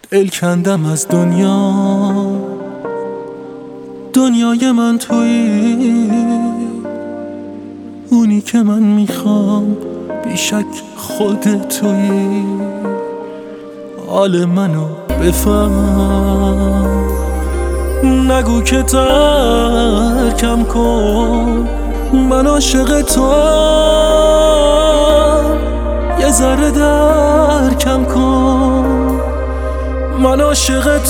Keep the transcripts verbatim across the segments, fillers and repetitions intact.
ال کندم از دنیا. دنیای من تویی، اونی که من میخوام بیشک خود تویی. حال منو بفهم، نگو که ترکم کن، من عاشق توام. یه ذره درکم کن، من عاشق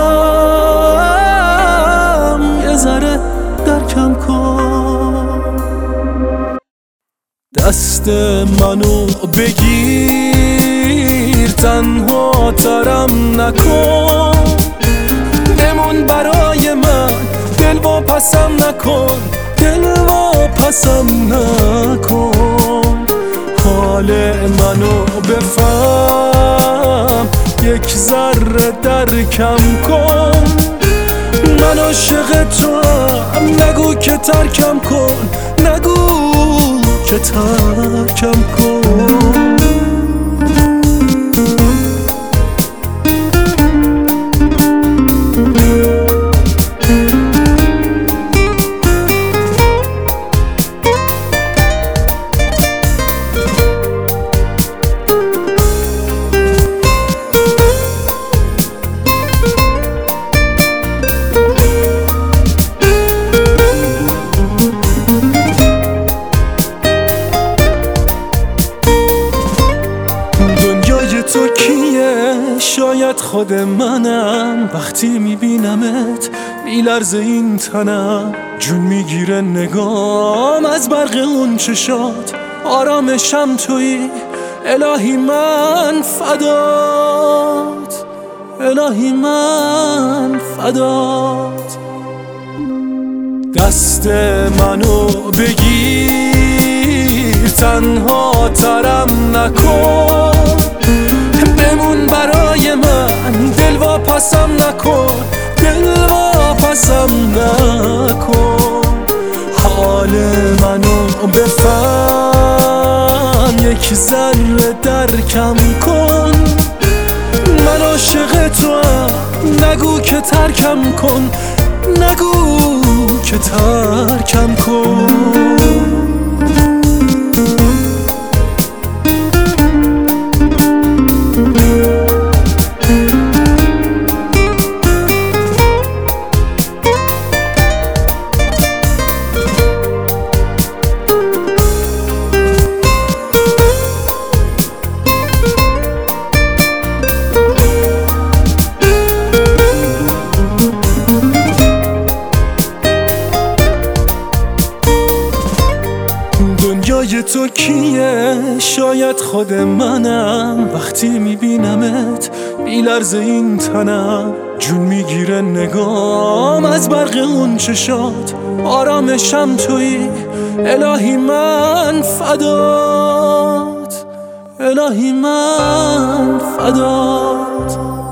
توام. یه ذره درکم کن، دست منو بگیر، تنها ترم نکن. بمون برای من، دل واپسم نکن، دل واپسم نکن. حال منو بفهم، یک ذره درکم کن. من عاشق توام، نگو که ترکم کن، نگو که ترکم کن. تو کیه؟ شاید خود منم. وقتی میبینمت میلرزه این تنم، جون میگیره نگام از برق اون چشات. آرامشم تویی، الهی من فدات، الهی من فدات. دست منو بگیر، تنها ترم نکن. بمون برای من، دل واپسم نکن، دل واپسم نکن. حال منو بفهم، یک ذره درکم کن. من عاشق توام، نگو که ترکم کن، نگو که ترکم کن. دنیای تو کیه؟ شاید خود منم. وقتی میبینمت میلرزه این تنم، جون میگیره نگام از برق اون چشات. آرامشم تویی، الهی من فدات، الهی من فدات.